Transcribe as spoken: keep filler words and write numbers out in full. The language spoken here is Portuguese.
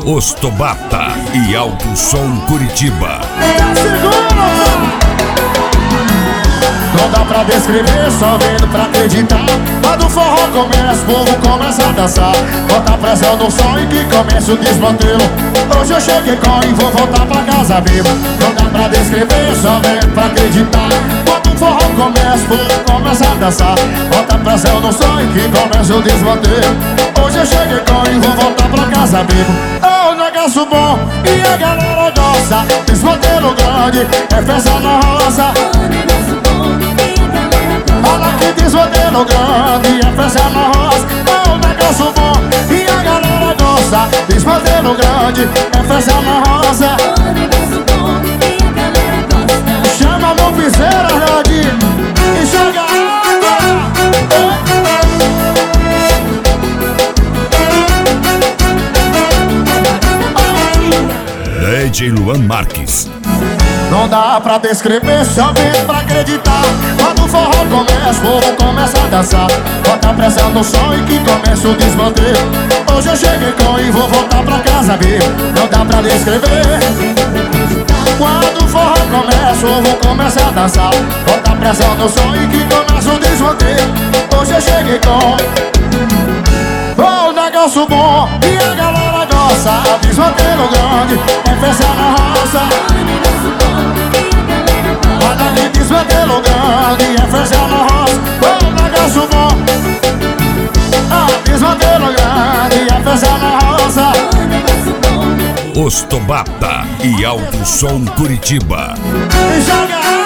Ostobata e Alto Som Curitiba. Não dá pra descrever, só vendo pra acreditar. Quando o forró começa, o povo começa a dançar. Bota pressão no som e que começa o desmantelo. Hoje eu cheguei com e vou voltar pra casa vivo. Não dá pra descrever, só vendo pra acreditar. Quando o forró começa, o povo começa a dançar. Bota pressão no som e que começa o desmantelo. Hoje eu cheguei com e vou voltar pra casa vivo. É um negócio bom e a galera gosta. Desmantelo grande, é festa na roça. Olha que desmantelo grande, é festa na roça. É um negócio bom e a galera gosta. Desmantelo grande, é festa na roça. Chama a mão piseira, Rodi, e joga água. D J Luan Marques. Não dá pra descrever, só vendo pra acreditar. Quando o forró começa, o povo começa a dançar. Bota pressão no som e que começa o desmantelo. Hoje eu cheguei com e vou voltar pra casa vivo. Não dá pra descrever. Quando o forró começa, o povo começa a dançar. Bota pressão no som e que começa o desmantelo. Hoje eu cheguei com oh, negócio bom e a galera gosta. Desmantelo grande, é festa na roça. Olha que desmantelo grande, é festa na roça. Oh, negócio bom. Ah, desmantelo grande, é festa na roça. Ostobata e Alto Som Curitiba. E joga